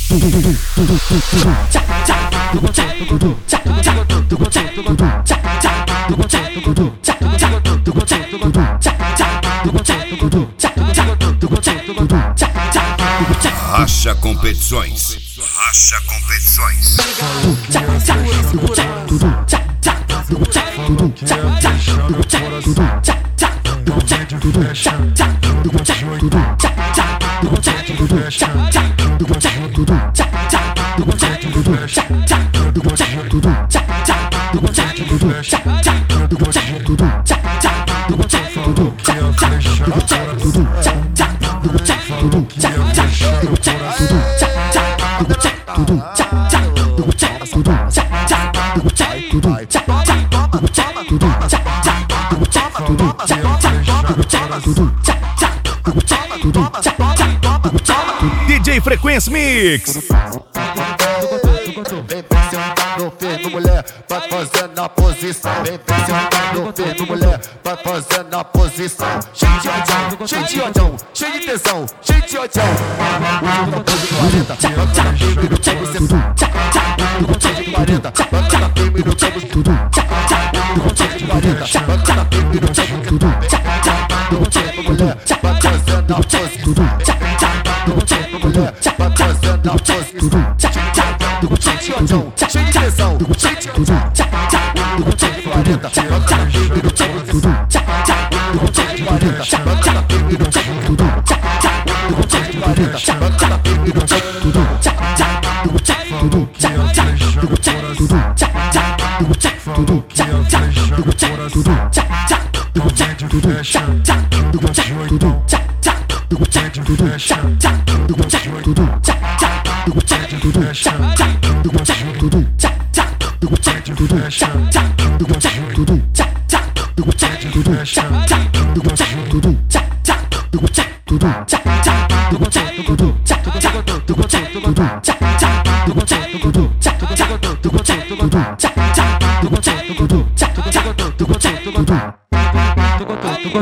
Racha Competições. Racha Competições. DJ Frequência Mix. Vem sentando firme, mulher, vai fazendo a posição. Vem sentando firme, mulher, vai fazendo a posição. Cheio de ódio, cheio de ódio, cheio de tesão, cheio de ódio. Bacana firme no tempo, você cheio de 40. Bacana firme no tempo, cheio de 40. Bacana firme no tempo, mulher, vai fazendo a posição. Mulher, vai fazendo a posição. Cheio de tesão, cheio de ódio, cheio de 40. Bacana firme no tempo, cheio de 40. Bacana firme no tempo, cheio de 40. Bacana firme no tempo,